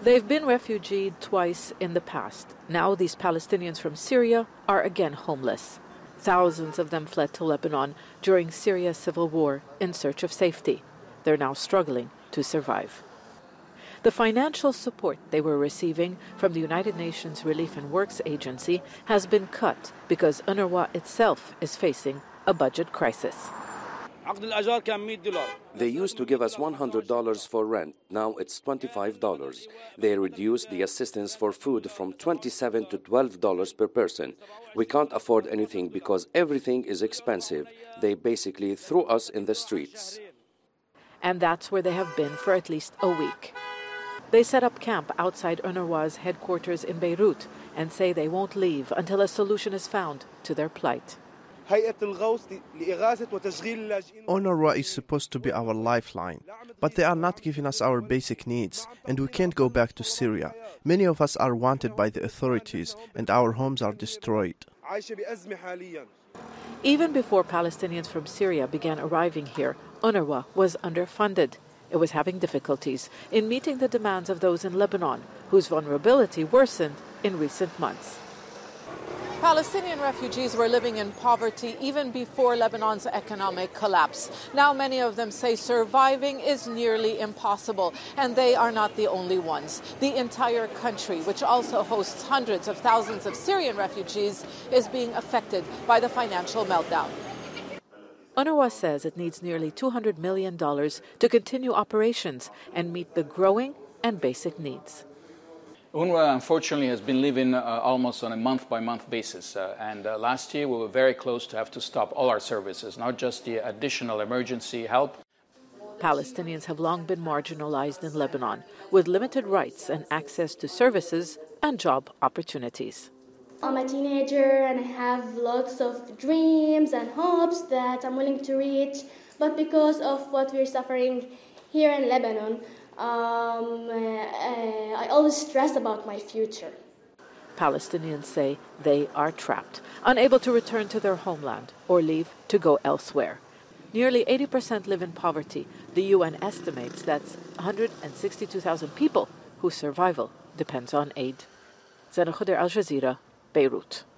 They've been refugeed twice in the past. Now these Palestinians from Syria are again homeless. Thousands of them fled to Lebanon during Syria's civil war in search of safety. They're now struggling to survive. The financial support they were receiving from the United Nations Relief and Works Agency has been cut because UNRWA itself is facing a budget crisis. They used to give us $100 for rent. Now it's $25. They reduced the assistance for food from $27 to $12 per person. We can't afford anything because everything is expensive. They basically threw us in the streets. And that's where they have been for at least a week. They set up camp outside UNRWA's headquarters in Beirut and say they won't leave until a solution is found to their plight. UNRWA is supposed to be our lifeline, but they are not giving us our basic needs, and we can't go back to Syria. Many of us are wanted by the authorities, and our homes are destroyed. Even before Palestinians from Syria began arriving here, UNRWA was underfunded. It was having difficulties in meeting the demands of those in Lebanon, whose vulnerability worsened in recent months. Palestinian refugees were living in poverty even before Lebanon's economic collapse. Now many of them say surviving is nearly impossible, and they are not the only ones. The entire country, which also hosts hundreds of thousands of Syrian refugees, is being affected by the financial meltdown. UNRWA says it needs nearly $200 million to continue operations and meet the growing and basic needs. UNRWA, unfortunately, has been living almost on a month-by-month basis. And last year, we were very close to have to stop all our services, not just the additional emergency help. Palestinians have long been marginalized in Lebanon, with limited rights and access to services and job opportunities. I'm a teenager and I have lots of dreams and hopes that I'm willing to reach, but because of what we're suffering here in Lebanon, I always stress about my future. Palestinians say they are trapped, unable to return to their homeland or leave to go elsewhere. Nearly 80% live in poverty. The UN estimates that's 162,000 people whose survival depends on aid. Zana Khuder, Al Jazeera, Beirut.